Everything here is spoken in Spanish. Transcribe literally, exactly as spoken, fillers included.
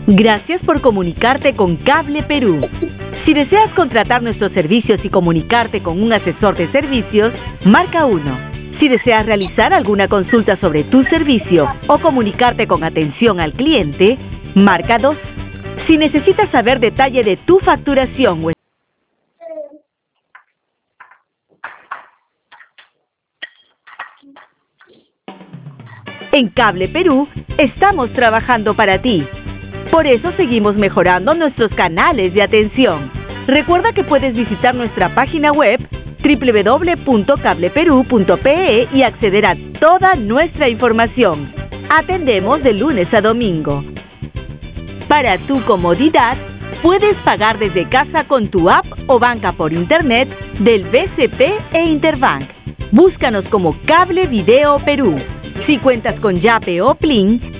Gracias por comunicarte con Cable Perú. Si deseas contratar nuestros servicios y comunicarte con un asesor de servicios, marca uno. Si deseas realizar alguna consulta sobre tu servicio o comunicarte con atención al cliente, marca dos. Si necesitas saber detalle de tu facturación o en Cable Perú, estamos trabajando para ti. Por eso seguimos mejorando nuestros canales de atención. Recuerda que puedes visitar nuestra página web doble u doble u doble u punto cable perú punto pe e y acceder a toda nuestra información. Atendemos de lunes a domingo. Para tu comodidad, puedes pagar desde casa con tu app o banca por internet del B C P e Interbank. Búscanos como Cable Video Perú. Si cuentas con Yape o Plin,